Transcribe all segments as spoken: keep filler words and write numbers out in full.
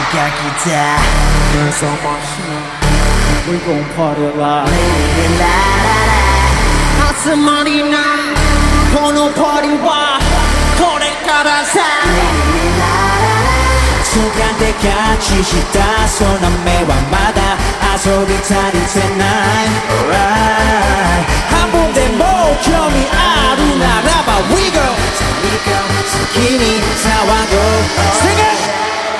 が来た There's so much We gon' party like 集まりなこのパリはこれからさつがで勝ちしたその目はまだ遊び足りてない、right、半分でも興味あるならば We go 好きに騒ごう Sing it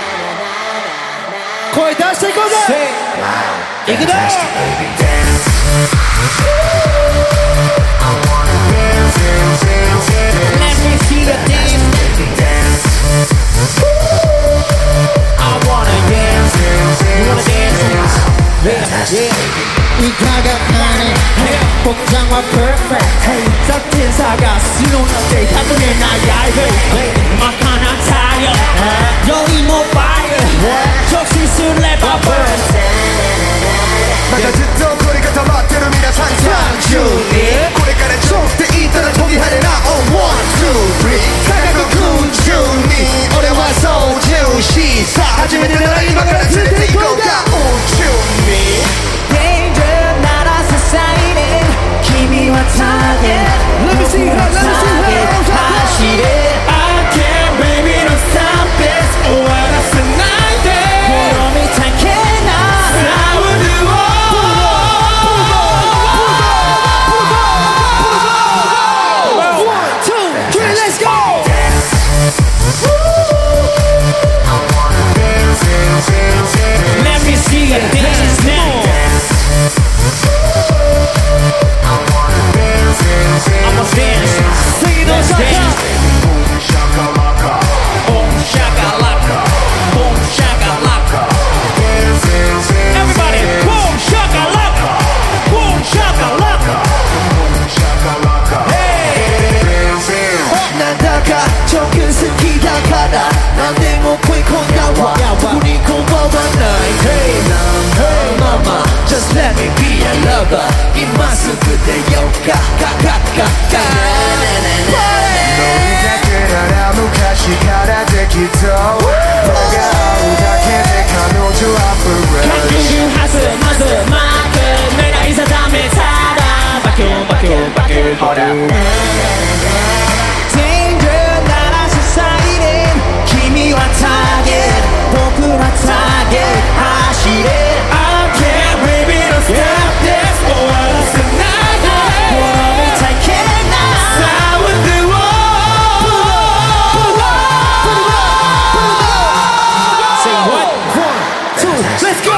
声出していこうぜいくぞ Let me see you dance I wanna dance You wanna dance? Yeah, yeah いかがかね僕ちゃんは perfect さて探すのなんてかぶれないやいべ真っ赤な太陽よりもバイオ直視すればまだずっとこれが溜まってる皆さんさんじゅうにこれからちょって言ったら飛び跳ねな Oh one two three 高く空中に俺は操縦しさあ初めてなら今から連れて行こうか宇宙に Danger なら支えて君はターゲット Let me see her, let me see her 走れ I can't baby don't stop this 終わらせないでこのみたけな I will do all One, two, three, let's go! Let me see you dance now I'ma dance Sing it Let's on dance Boom shakalaka Boom shakalaka Boom shakalaka Everybody Boom shakalaka Boom shakalaka なんだかちょっく好きだから何でも食い込んだわ特に困らない Hey Hey mama Just let me be a lover 今すぐ出ようかかかかかノリだけなら昔からできそう僕が会うだけで彼女はプレ結局ハスまずマーク狙い定めたらバキュンバキュンバキュンほらDanger なら支えて君はターゲット僕はターゲット走れ I can't baby don't stop this 終わらせないでこのみたけな I will do all Say what? One, two, let's go!